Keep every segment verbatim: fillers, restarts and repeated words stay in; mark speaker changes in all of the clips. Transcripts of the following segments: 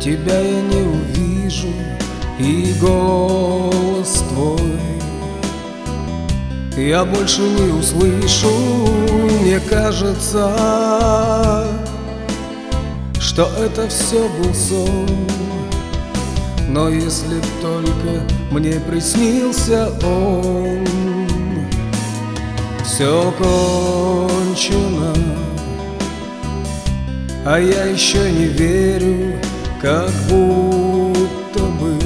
Speaker 1: тебя я не увижу, и голос твой я больше не услышу. Мне кажется, что это все был сон, но если б только мне приснился он. Все кончено, а я еще не верю, как будто бы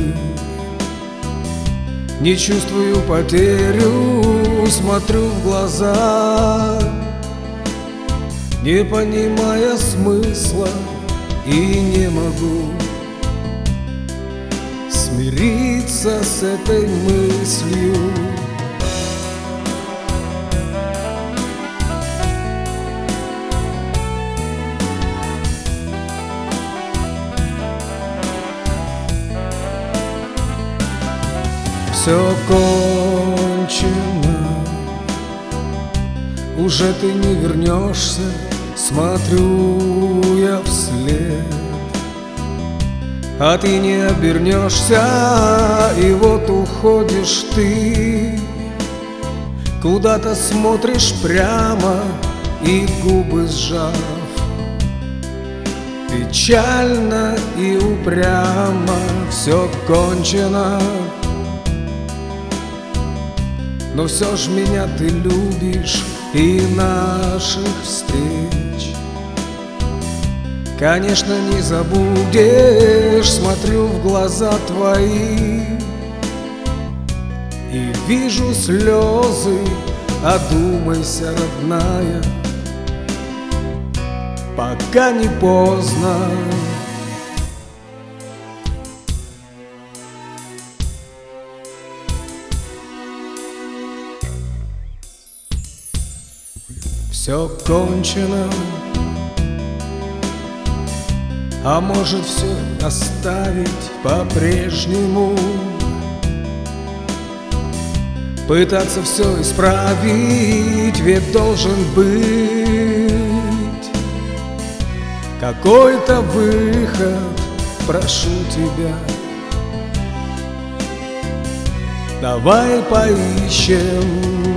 Speaker 1: не чувствую потерю. Смотрю в глаза, не понимая смысла, и не могу смириться с этой мыслью. Все кончено, уже ты не вернешься. Смотрю я вслед, а ты не обернешься. И вот уходишь ты, куда-то смотришь прямо, и губы сжав, печально и упрямо. Все кончено, но все ж меня ты любишь, и наших встреч, конечно, не забудешь. Смотрю в глаза твои и вижу слезы. Одумайся, родная, пока не поздно. Все кончено, а может все оставить по-прежнему, пытаться все исправить, ведь должен быть какой-то выход. Прошу тебя, давай поищем.